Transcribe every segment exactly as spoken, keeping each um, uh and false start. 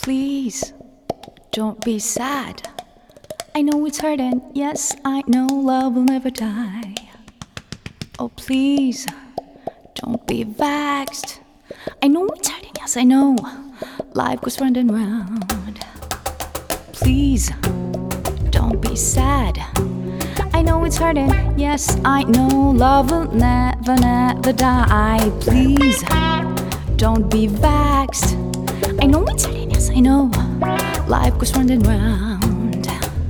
please, don't be sad. I know it's hurting, yes, I know love will never die. Oh, please, don't be vexed. I know it's hurting, yes, I know life goes round and round. Please, don't be sad. I know it's hurting, yes, I know love will never, never die. Please, don't be vexed. I know it's hurting, yes, I know life goes round and round.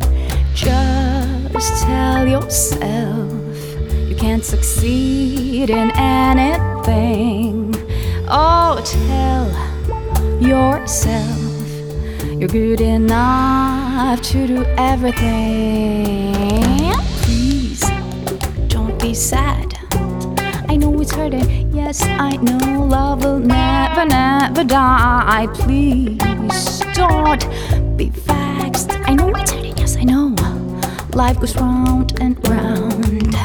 Just tell yourself you can't succeed in anything. Oh, tell yourself you're good enough to do everything. Please, don't be sad. I know it's hurting, yes, I know love will never, never die. Please, don't be vexed. I know it's hurting, yes, I know life goes round and round.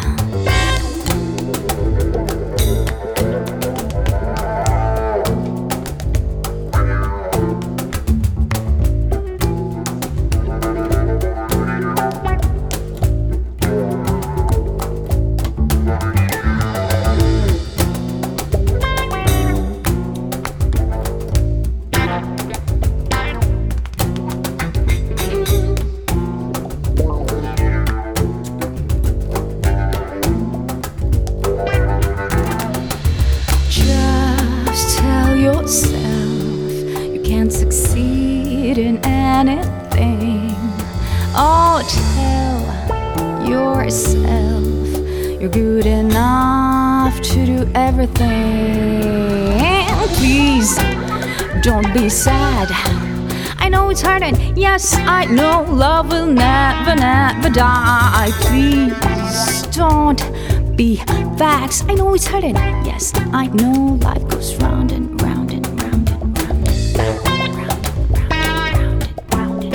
Yourself, you can't succeed in anything. Oh, tell yourself you're good enough to do everything. Please, don't be sad. I know it's hurting, yes, I know love will never, never die. Please, don't be vexed. I know it's hurting, yes, I know life goes round and round and round and round and round and round and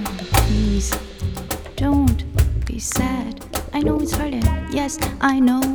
Please, don't be sad. I know it's hurting, yes, I know